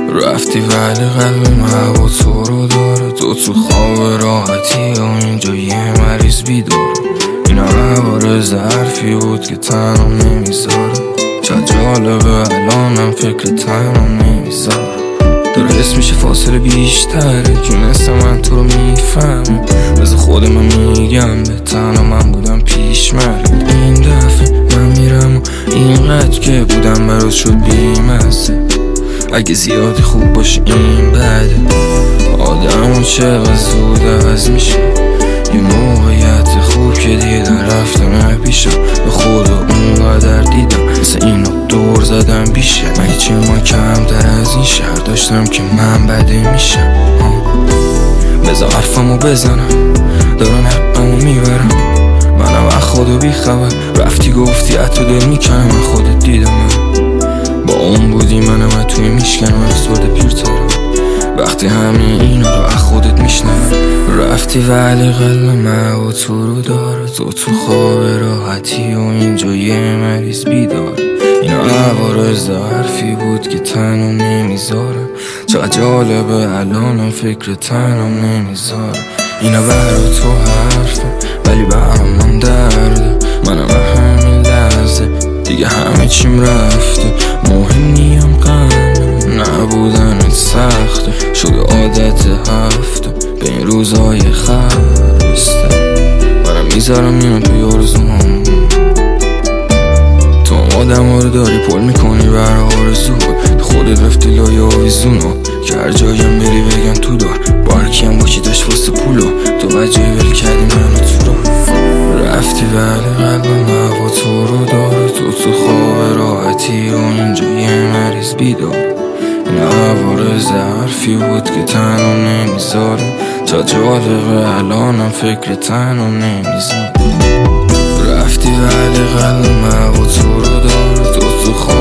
رفتی ولی قلب من با تو رو داره. تو خواب راحتی و اینجا یه مریض بیداره. اینا عوارض حرفی بود که تنم نمیذاره. چه جالبه الانم فکر تنم نمیذاره. داره حس میشه فاصله بیشتره. جونست من تو رو میفهمم. از خود من میگم به تنها من بودم پیش مرد. این دفعه من میرم و اینقدر که بودم براز شد بیمزه. اگه زیادی خوب باشه این بده. آدمو چقدر زود عوض میشه. یه موقعیت خوب که دیدم رفتم پیشم. به خدا اونقدر دیدم مثل اینو دور زدم بیشه. مگه چه ما کمتر از این شهر داشتم که من بده میشم. بذار حرفمو بزنم دارن حقمو میبرم. منم از خدا بی خبر. رفتی گفتی حتی دل میکنم من خودت دیدم. با اون بودی منم از توی میشکنم افسرده پیرتارم. وقتی همین اینا رو از خودت میشنم. رفتی ولی قلب من و تو رو داره. تو خواب راحتی و اینجا یه مریض بیداره. اینا عوارض حرفی بود که تنم نمیذاره. چقدر جالبه الانم فکر تنم نمیذاره. اینا برا تو حرفه ولی برا من درده. منم به همین لحظه دیگه همه چیم رفته. مهم نیم قلبم نبودنت سخته. شده عادت هفته به این روزای خسته. منم میذارم اینو توی آرزوام. تو هم آدم ها رو داری پل میکنی برا آرزو. خودت رفتی لای آویزونو که هر جایم بری بگن تو دار. بارکی هم با کی داشت واسه پولو. تو بجایی ول کردی منو تو رو. رفتی ولی قلبم هوا تو رو داره. تو خواب راحتی و اینجا یه مریض بیداره. این عوارض حرفی بود که تنم نمیذاره. چه جالبه الانم فکر تنم نمیذاره. رفتی ولی قلبم هوا تو رو داره. تو خواب